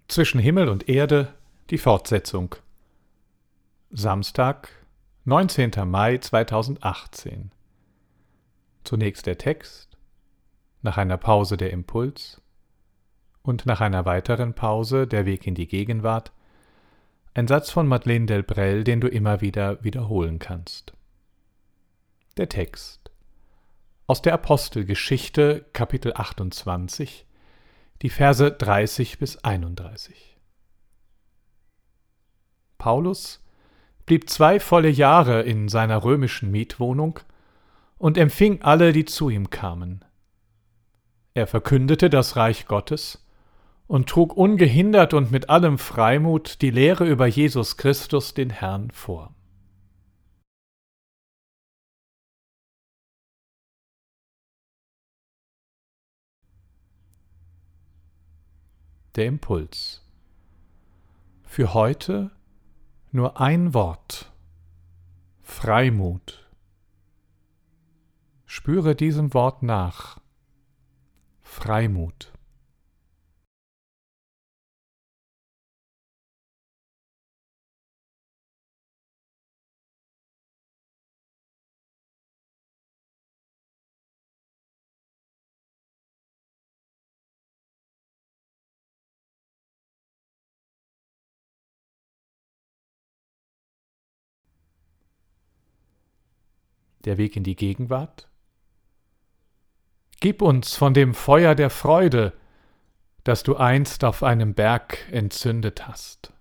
Zwischen Himmel und Erde, die Fortsetzung. Samstag, 19. Mai 2018. Zunächst der Text, nach einer Pause der Impuls und nach einer weiteren Pause der Weg in die Gegenwart, ein Satz von Madeleine Delbrel, den du immer wieder wiederholen kannst. Der Text aus der Apostelgeschichte, Kapitel 28, die Verse 30 bis 31. Paulus blieb 2 volle Jahre in seiner römischen Mietwohnung und empfing alle, die zu ihm kamen. Er verkündete das Reich Gottes und trug ungehindert und mit allem Freimut die Lehre über Jesus Christus, den Herrn, vor. Der Impuls. Für heute nur ein Wort: Freimut. Spüre diesem Wort nach. Freimut. Der Weg in die Gegenwart? Gib uns von dem Feuer der Freude, das du einst auf einem Berg entzündet hast.